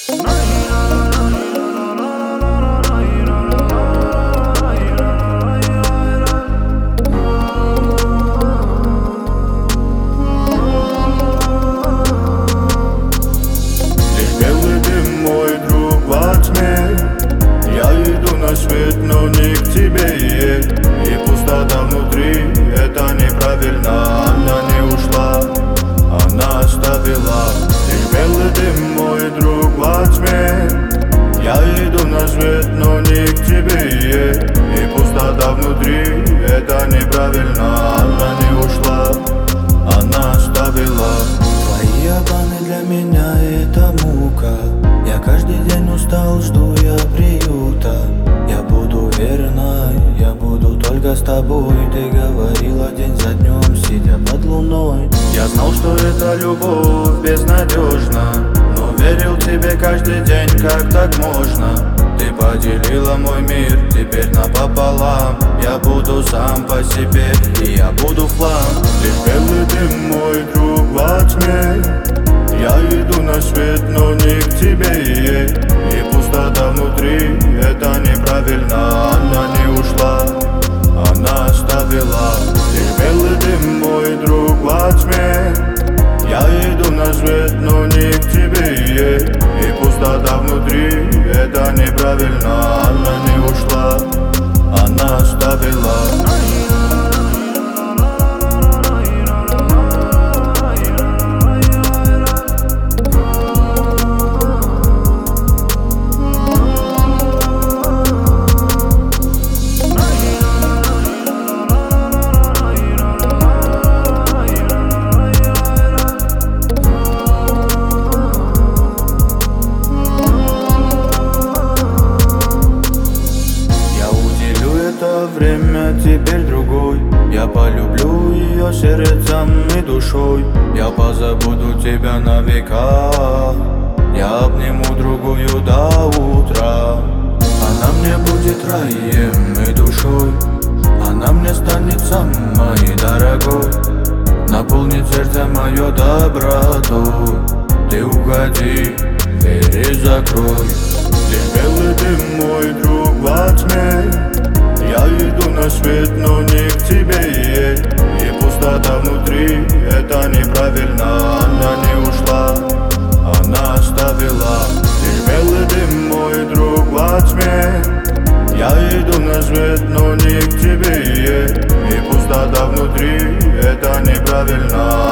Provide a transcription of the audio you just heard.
Свет, но не к тебе едет, и пустота внутри, это неправильно. Она не ушла, она оставила лишь белый дым, мой друг, во тьме. Я иду на свет, но не к тебе едет, и пустота внутри, это неправильно. Она не ушла, она оставила. Твои обманы для меня это мука. Я каждый день устал, жду я приюта. Я буду верной, я буду только с тобой. Ты говорила день за днем, сидя под луной. Я знал, что эта любовь безнадежна, но верил тебе каждый день, как так можно. Ты поделила мой мир, теперь напополам. Я буду сам по себе, и я буду в хлам. Лишь белый дым, мой друг, во тьме. Я иду на свет, но не к тебе едет, и пустота внутри, это неправильно. Она не ушла, она оставила лишь белый дым, мой друг, во тьме. Я иду на свет, но не к тебе едет, и пустота внутри, это неправильно. Она не ушла, она оставила. Время теперь другой. Я полюблю ее сердцем и душой. Я позабуду тебя на века. Я обниму другую до утра. Она мне будет раем и душой. Она мне станет самой дорогой. Наполнит сердце мое добротой. Ты уходи, двери закрой. Лишь белый дым, мой друг, во тьме. Я иду на свет, но не к тебе едет, и пустота внутри, это неправильно. Она не ушла, она оставила лишь белый дым, мой друг, во тьме. Я иду на свет, но не к тебе едет, и пустота внутри, это неправильно.